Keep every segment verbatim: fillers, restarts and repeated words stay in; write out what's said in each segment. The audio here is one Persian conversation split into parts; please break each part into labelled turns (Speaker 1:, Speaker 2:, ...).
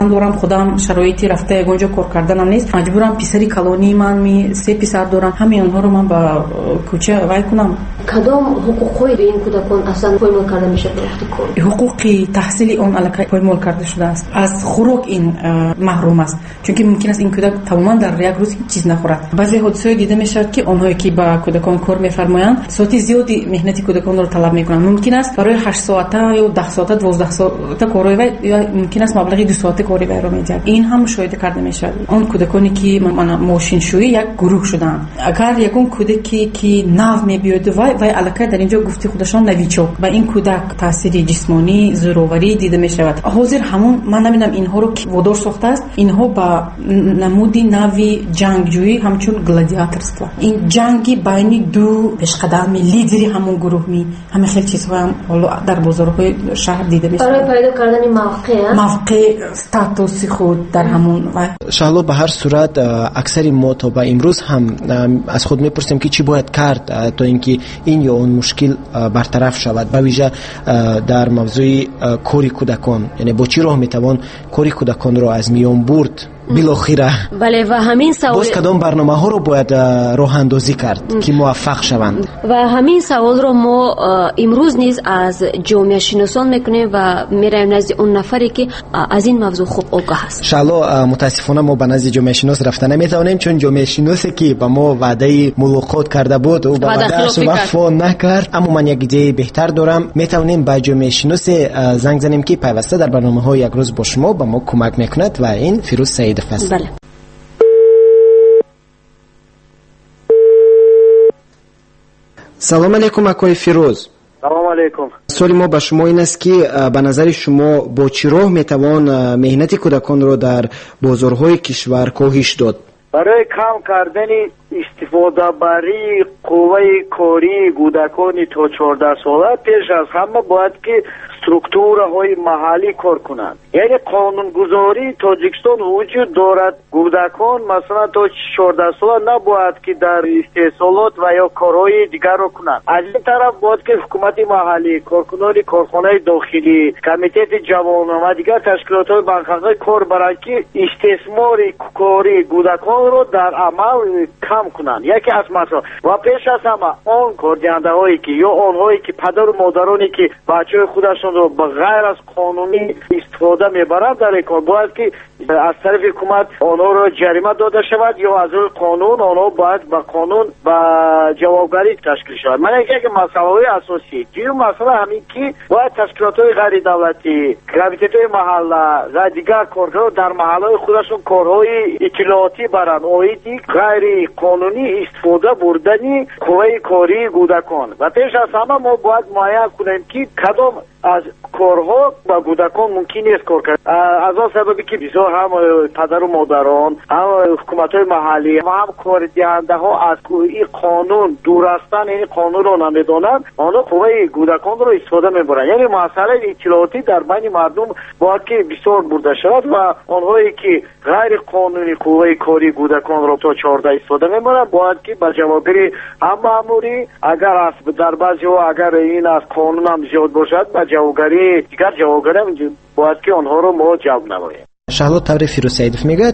Speaker 1: زن دارم، خودم شرایطی رفته اونجا کار کردنم نیست، مجبورم پسری کلونی من می سه پسر دارم، همه اونها رو من با کوچه وای کنم.
Speaker 2: کدام حقوقی به این کودکان اصلا پایمال کرده میشه وقتی کار؟
Speaker 1: حقوقی تحصیل اون الکی پایمال کرده شده است. از خوراک این محروم است، چون که ممکن است این کودک تماما در یک روز چیز نخورد. بعضی حادثه دیده میشه که اونهایی که با کودکان کار میفرمایند ساعت زیادی مهنتی کودکان رو طلب میکنند. ممکن است برای هشت ساعته یا ده ساعته دوازده ساعته کاری و یا ممکن است مبلغی دو ساعته کاری برای میدهد. این هم مشاهده کرده میشه. اون کودکانی که ماشین شویی یک گروه شدن، اگر یکون کودکی که ناو میبیاد و و الکی در اینجا گفتی خودشان نویچوک و این کودک تاثیر جسمانی زوروری دیده میشود. حاضر همون من نمیدونم اینها رو که وادار ساخته است، اینها با نمودی نوی جنگجویی همچون گلادیاتور است. این جنگی بین دو پیشقدمی لیدری همون گروه می همه خیلی چیزها هم حالا در بازارهای شهر دیده میشه.
Speaker 2: برای پیدا کردن موقع
Speaker 1: موقع استاتوس خود در همون و
Speaker 3: شالله به هر صورت اکثر ما تا به امروز هم از خود میپرسیم که چی باید کرد تا اینکه این یا اون مشکل برطرف شود، به ویژه در موضوع کاری کودکان، یعنی با چی راه میتوان کاری کودکان رو از میان برد بالاخره.
Speaker 2: بله و همین سوال
Speaker 3: باز کدام برنامه ها رو باید راه اندازی کرد که موفق شوند
Speaker 2: و همین سوال رو ما امروز نیز از جامعه شناسان میکنیم و میریم نزد اون نفری که از این موضوع خوب آگاه است.
Speaker 3: انشالله متاسفانه ما به نزد جامعه شناس رفته نمیتونیم، چون جامعه شناسی که با ما وعده ملاقات کرده بود و با وعده‌اش وفا نکرد. اما من یک ایده بهتر دارم، میتونیم با جامعه شناس زنگ زنیم که پیوسته در برنامه‌های یک روز با شما با ما کمک میکند و این فیروز سعید فصل.
Speaker 2: بله.
Speaker 3: سلام علیکم اکوی فیروز.
Speaker 4: سلام علیکم.
Speaker 3: سوالی ما به شما این است که به نظر شما با چه راه میتوان مهنت کودکان را در بازارهای کشور کاهش داد؟
Speaker 4: برای کم کردن استفاده بری قوه کاری کودکان تا چهارده ساله پیش از همه باید که سترکتورهای محلی کار کنند. یعنی قانونگذاری تاجیکستان وجود دارد، کودکان مثلا تا چهارده ساله نباید که در استحصالات و یا کارهای دیگر رو کنند. از این طرف باید که حکومت محلی، کارکنان کارخانه داخلی، کمیته جوانان و دیگر تشکیلات‌های بنخواهی کار برای که استثمار کاری کودکان رو در عمل کم کنند. یکی از مسائل و پیش از همه آن کاردهنده‌هایی که یا آنهایی که پدر و مادرانی که بچه‌های خودشون رو به غیر از قانونی استفاده میبرند در این کار باید که از طرف حکومت آنها را جریمه داده شود یا از روی قانون آنها باید با قانون و جوابگری تشکیل شود. من یک مسئله اساسی دیگه مسئله همین که باید تشکیلات‌های غیر دولتی، کمیته‌های محله و دیگر کارکنان در محله‌های خودشون کارهای اطلاعاتی برند، اویدی غیر قانونی استفاده بردنی قوه کاری کودکان و پیش از همه ما باید معین کنیم که کدام از کارها با کودکان ممکن است کار کرد. از آن سببی که بسیار هم پدر و مادران، هم حکومت‌های محلی و هم کاردهنده ها از این قانون دور هستند، این قانون را نمیدانند، آنها قوه کودکان را استفاده میبرند. یعنی مسئله اطلاعاتی در بین مردم باید که بسیار برده شود و آنهایی که غیر قانونی قوه کاری کودکان را تا چهارده استفاده میبرند باید که با جوابگیری هم مأموری اگر است در بعضی ها اگر این از قانون هم زیاد باشد با جوابگیری دیگر جوابگیری هم باید که آنها رو ما جواب نماییم.
Speaker 3: شهلا طور فیروز سعیدوف میگه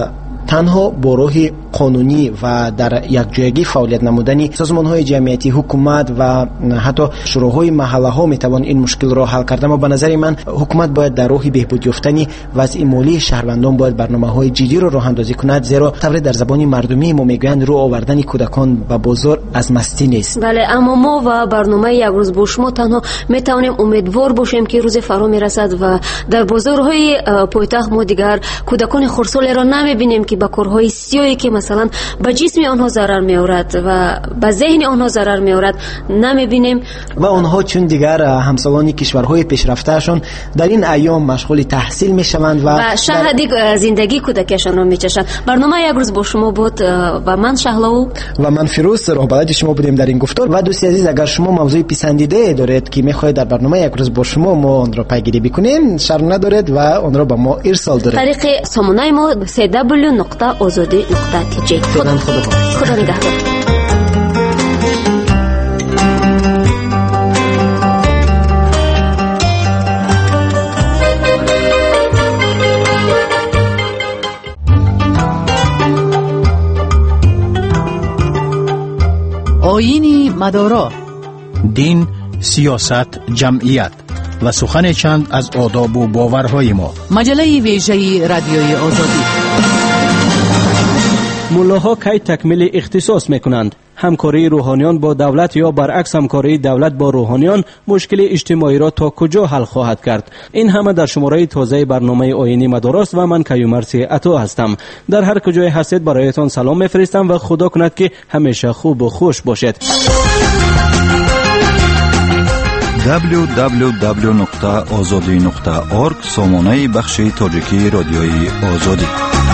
Speaker 3: تنها با راه قانونی و در یک جایگی فعالیت نمودنی سازمان‌های جمعیتی، حکومت و حتی شوراهای محله ها میتوان این مشکل را حل کرد. اما به نظر من حکومت باید در راه بهبود یافتنی وضع مالی شهروندان باید برنامه‌های جدی را راه اندازی کند، زیرا طور در زبان مردمی ما میگویند رو آوردن کودکان به بازار از مستی نیست.
Speaker 2: بله، اما ما و برنامه یک روز با شما تنها میتوانیم امیدوار باشیم که روز فرا میرسد و در بازارهای پایتخت ما دیگر کودکان خردسال را نمیبینیم که با کارهای سیاهی که مثلا به جسم آنها ضرر می‌آورد و به ذهن آنها ضرر می‌آورد نمی‌بینیم
Speaker 3: و آنها چون دیگر همسالان کشورهای پیشرفته‌شان در این ایام مشغول تحصیل می‌شوند و,
Speaker 2: و شاهد در... زندگی کودکشان را می‌چشند. برنامه یک روز با شما بود و من شهلا
Speaker 3: و من فیروز راهبر شما بودیم در این گفتار. و دوستی عزیز اگر شما موضوع پسندیده دارید که می‌خواهید در برنامه یک روز با شما ما آن را پیگیری بکنیم، شرم ندارید و آن را به ما ارسال دارید.
Speaker 2: طریق سامانه ما سی دبلیو نقطه آزادی نقطه تی جی. خدا خدا نگهدار.
Speaker 5: آیین مدارا،
Speaker 6: دین، سیاست، جمعیت و سخن چند از آداب و باورهای ما.
Speaker 5: مجله ویژه رادیوی آزادی.
Speaker 7: ملاها کی تکمیل اختصاص میکنند؟ همکاری روحانیان با دولت یا برعکس همکاری دولت با روحانیان مشکل اجتماعی را تا کجا حل خواهد کرد؟ این همه در شماره تازه برنامه آیین مدارست و من کیومرث عطا هستم. در هر کجای هستید برایتان سلام میفرستم و خدا کند که همیشه خوب و خوش باشید.
Speaker 8: دبلیو دبلیو دبلیو نقطه آزادی نقطه اورگ سامانه بخش تاجیکی رادیوی آزادی.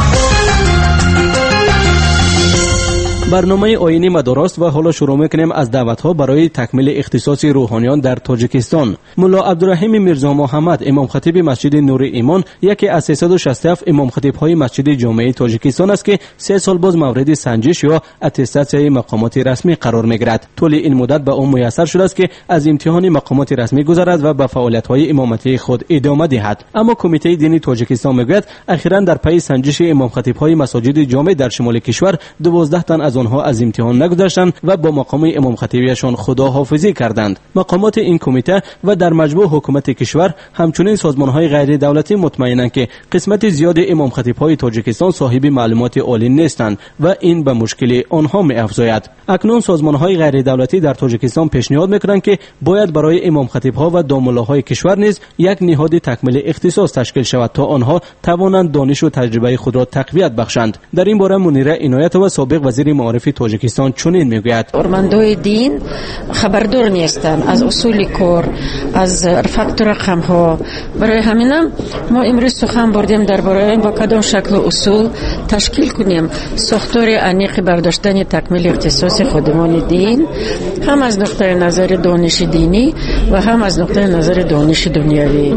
Speaker 7: برنامه آیین مدارست و حالا شروع میکنیم از دعوت‌ها برای تکمیل اختصاص روحانیان در تاجیکستان. ملا عبدالرحیم میرزا محمد امام خطیب مسجد نور ایمان یکی از سیصد و شصت و هفت امام خطیب‌های مسجد جامع تاجیکستان است که سه سال باز مورد سنجش یا اتستاسیای مقامات رسمی قرار میگیرد. طول این مدت به او میسر شده است که از امتحان مقامات رسمی گذرد و به فعالیت‌های امامتی خود ادامه دهد. اما کمیته دینی تاجیکستان میگوید اخیراً در پی سنجش امام خطیب‌های مساجد جامع در شمال کشور دوازده تن از آنها از امتحان نگذشتند و با مقام امام خطیبیشان خداحافظی کردند. مقامات این کمیته و در مجموع حکومت کشور همچنین سازمان‌های غیر دولتی مطمئنند که قسمت زیاد امام خطیب‌های تاجیکستان صاحب معلومات عالی نیستند و این به مشکل آنها می‌افزاید. اکنون سازمان‌های غیر دولتی در تاجیکستان پیشنهاد می‌کنند که باید برای امام خطیب‌ها و داملاهای کشور نیز یک نهاد تکمیل اختصاص تشکیل شود تا آنها توانند دانش و تجربه خود را تقویت بخشند. در این باره منیره عنایتова سابق وزیر معارف تاجیکستان چنین میگوید:
Speaker 9: ارماندوی دین خبردار نیستند از اصول کار، از فاکتور رقم ها. برای همینم ما امروز سخن بردیم درباره با کدام شکل و اصول تشکیل کنیم ساختار انیق برداشتن تکمیل اختصاص خادمان دین، هم از نقطه نظر دانش دینی و هم از نقطه نظر دانش دنیوی.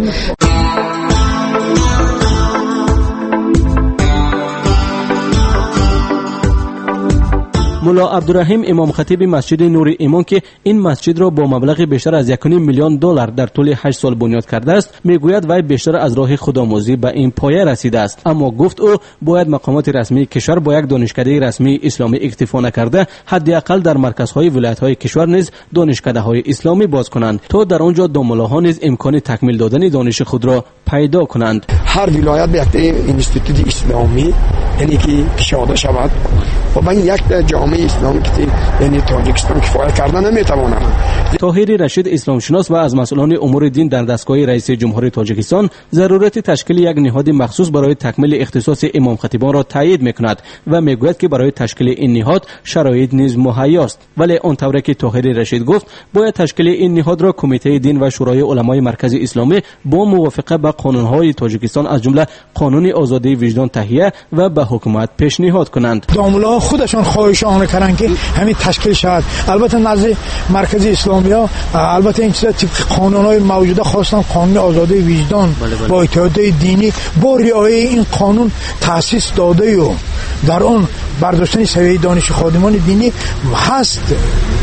Speaker 7: ملا عبدالرحیم امام خطیب مسجد نور ایمان که این مسجد را با مبلغ بیشتر از یک و نیم میلیون دلار در طول هشت سال بنیاد کرده است، میگوید وی بیشتر از راه خودآموزی به این پایه رسیده است. اما گفت او باید مقامات رسمی کشور با یک دانشکده رسمی اسلامی اکتفا نکرده، حداقل در مرکزهای ولایت‌های کشور نیز دانشکده‌های اسلامی باز کنند تا در آنجا داملاها نیز امکان تکمیل دادن دانش خود را پیدا کنند.
Speaker 10: هر ولایت به یک اینستیتوت اسلامی یعنی که پیشاده شود و با یک جامعه اسلامی که یعنی تاجیکستان کفایت کردن نمیتواند.
Speaker 7: طاهری رشید اسلام شناس و از مسئولان امور دین در دستگاه رئیس جمهوری تاجیکستان ضرورت تشکیل یک نهاد مخصوص برای تکمیل اختصاص امام خطیبان را تایید میکند و میگوید که برای تشکیل این نهاد شرایط نیز مهیاست. ولی آنطوری که طاهری رشید گفت باید تشکیل این نهاد را کمیته دین و شورای علمای مرکز اسلامی با موافقت با قانون‌های تاجیکستان از جمله قانون آزادی وجدان تهیه و به حکومت پیشنهاد کنند.
Speaker 11: داملا خودشان خواهشان کردند که همین تشکیل شود. البته نزد مرکز اسلامی ها البته این چیزا طبق قانون‌های موجوده خواستن قانون آزادی وجدان بله بله. با اتحادیه دینی با رعایت این قانون تأسیس داده و در آن برداشتن سویه دانش خادمان دینی هست،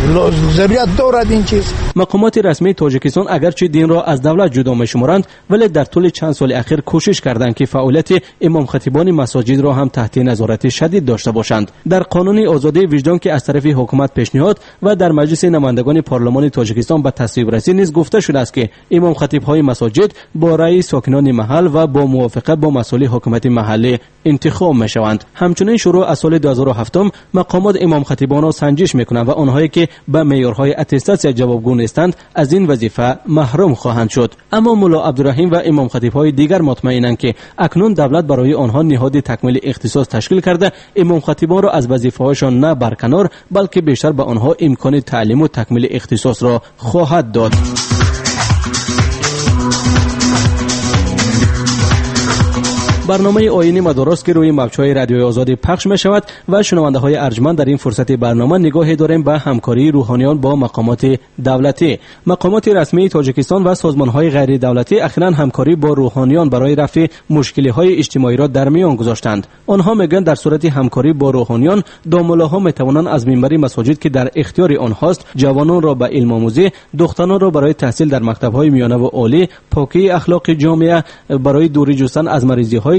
Speaker 11: ضرورت دارد این چیز.
Speaker 7: مقامات رسمی تاجیکستان اگرچه دین را از دولت جدا می‌شمارند ولی در طول چند سال اخیر کوشش کردند که فعالیت امام خطیبان مساجد را هم تحت نظارت شدید داشته باشند. در قانون آزادی وجدان که از طرف حکومت پیشنهاد و در مجلس نمایندگان پارلمان تاجیکستان به تصویب رسید نیز گفته شده است که امام خطیب‌های مساجد با رأی ساکنان محل و با موافقت با مسئول حکومت محلی انتخاب می‌شوند. همچنین شروع از سال دو هزار و هفت مقامات امام خطیبان را سنجش می‌کنند و آنهایی که به معیارهای اتستاسیای جوابگو نیستند از این وظیفه محروم خواهند شد. اما ملا عبدالرحیم و امام خطیب‌های دیگر مطمئنند که اکنون دولت برای آنها نهاد تکمیل اختصاص تشکیل کرده امام خطیبان را از وظیفه‌هایشان نه برکنار بلکه بیشتر به آنها امکان تعلیم و تکمیل اختصاص را خواهد داد. برنامه آیین مدارست که روی موج‌های رادیوی آزادی پخش می شود و شنونده های ارجمند در این فرصت برنامه نگاهی داریم به همکاری روحانیان با مقامات دولتی. مقامات رسمی تاجیکستان و سازمان‌های غیر دولتی اخیراً همکاری با روحانیان برای رفع مشکل‌های اجتماعی را در میان گذاشتند. آنها میگن در صورت همکاری با روحانیان داملاها میتوانند از منبر مساجد که در اختیار آنهاست جوانان را به علم آموزی، دختران را برای تحصیل در مکتب‌های میانه و عالی، پاکی اخلاق جامعه، برای دوری جستن از مریضی‌های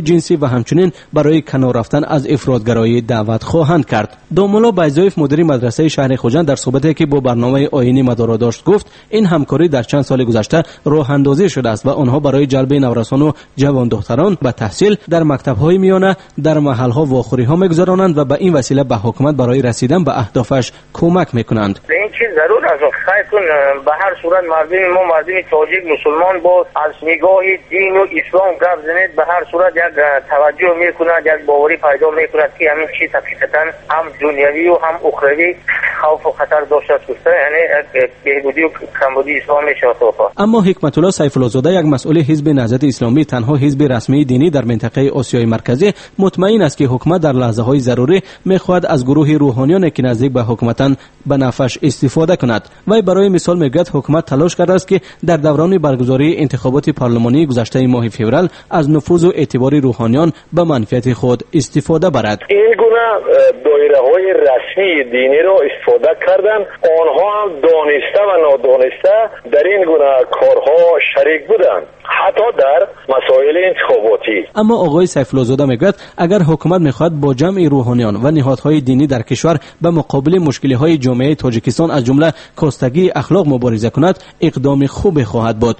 Speaker 7: های جنسی و همچنین برای کنار رفتن از افراطگرایی دعوت خواهند کرد. داملا بیضایف مدیر مدرسه شهر خوجند در صحبتی که با برنامه آیینی مدارا داشت گفت این همکاری در چند سال گذشته راه اندازی شده است و آنها برای جلب نورسان و جوان دختران به تحصیل در مکتب‌های میانه در محل‌ها و آخری‌ها می‌گذرانند و به این وسیله به حکومت برای رسیدن به اهدافش کمک می‌کنند.
Speaker 12: این چیز ضرور است. خیر کن به هر صورت مردم ما مردم تاجیک مسلمان با از نگاه دین و اسلام گپ زنید به هر صورت یک توجه می‌کند، یک باوری پیدا می‌کند که همین چیز حقیقتاً هم دنیوی و هم اخروی خوف و خطر داشته است، یعنی بهبودی و کمبودی اسلام شاتوفا.
Speaker 7: اما حکمت الله سیف الله زاده یک مسئول حزب نهضت اسلامی، تنها حزب رسمی دینی در منطقه آسیای مرکزی، مطمئن است که حکومت در لحظه‌های ضروری می‌خواهد از گروه روحانیانی که نزدیک به حکومتند به نفعش استفاده کند. وی برای مثال میگوید حکومت تلاش کرده است که در دوران برگزاری انتخابات پارلمانی گذشته ماه فوریه از نفوذ و اعتبار روحانیان به منفعت خود استفاده برد.
Speaker 13: این گونه دایره‌های رسمی دینی را استفاده کردن، آنها هم دانسته و نادانسته در این گونه کارها شریک بودند، حتی در مسائل انتخاباتی.
Speaker 7: اما آقای سیف الله زاده میگوید اگر حکومت میخواهد با جمع روحانیان و نهادهای دینی در کشور به مقابل مشکل‌های جامعه تاجیکستان از جمله کاستگی اخلاق مبارزه کند، اقدام خوبی خواهد بود.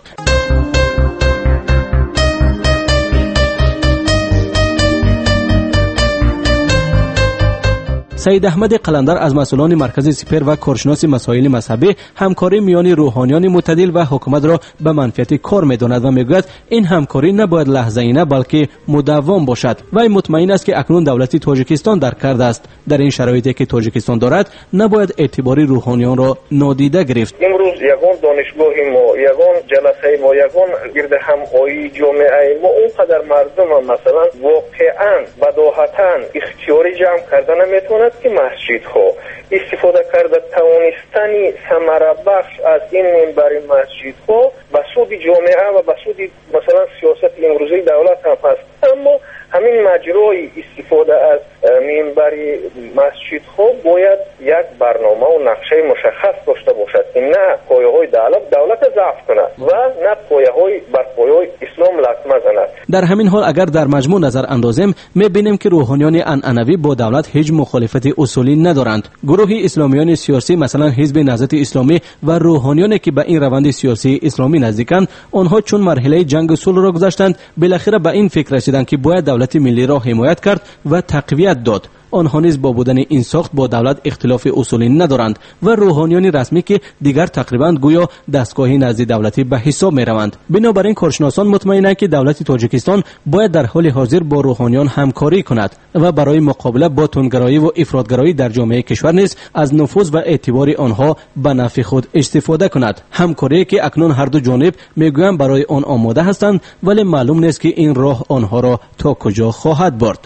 Speaker 7: سید احمد قلندر از مسئولان مرکز سپر و کارشناس مسائل مذهبی همکاری میان روحانیان معتدل و حکومت را به منفعت کار می‌داند و میگوید این همکاری نباید لحظه‌ای نه بلکه مداوم باشد. وی مطمئن است که اکنون دولت تاجیکستان در کار است. در این شرایطی که تاجیکستان دارد نباید اعتبار روحانیان را نادیده گرفت.
Speaker 13: امروز یگان دانشگاه ما، یگان جلسه ما، یگان گرد همایی جامعه ما اونقدر مردم مثلا واقعا بداهتاً اختیاری جمع کردن نمیتونه که مسجد ها استفاده کرده توانستنی ثمره بخش از این منبر مسجد ها به سود جامعه و به سود مثلا سیاست امروزی دولت هم هست، اما همین مجرای استفاده از منبر مسجد ها باید یک برنامه و نقشه مشخص داشته باشد که نه پایه های دولت دولت ضعف کند و نه پایه های بر پایه های اسلام لطمه زند.
Speaker 7: در همین حال اگر در مجموع نظر اندازیم میبینیم که روحانیان عنعنوی با دولت هیچ مخالفت اصولی ندارند. گروه اسلامیان سیاسی مثلا حزب نهضت اسلامی و روحانیانی که به این روند سیاسی اسلامی نزدیکند، آنها چون مرحله جنگ صلح را گذشتند بالاخره به این فکر رسیدند که باید دولت ملی را حمایت کرد و تقویت داد. آنها نیز با بودن این ساخت با دولت اختلاف اصولی ندارند و روحانیان رسمی که دیگر تقریبا گویا دستگاهی نزد دولتی به حساب می روند. بنابراین کارشناسان مطمئنند که دولت تاجیکستان باید در حال حاضر با روحانیان همکاری کند و برای مقابله با تندگرایی و افراطگرایی در جامعه کشور نیز از نفوذ و اعتبار آنها به نفع خود استفاده کند. همکاری که اکنون هر دو جانب میگویند برای آن آماده هستند، ولی معلوم نیست که این راه آنها را تا کجا خواهد برد.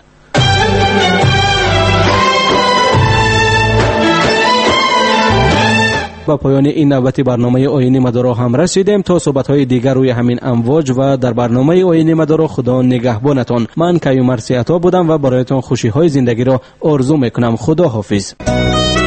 Speaker 7: با پایان این نوبت برنامه آیین مدارا هم رسیدیم. تا صحبت‌های دیگر روی همین امواج و در برنامه آیین مدارا خدا نگهبانتان. من کیومرثی عطا بودم و برایتان خوشی‌های زندگی را آرزو می‌کنم. خدا حافظ.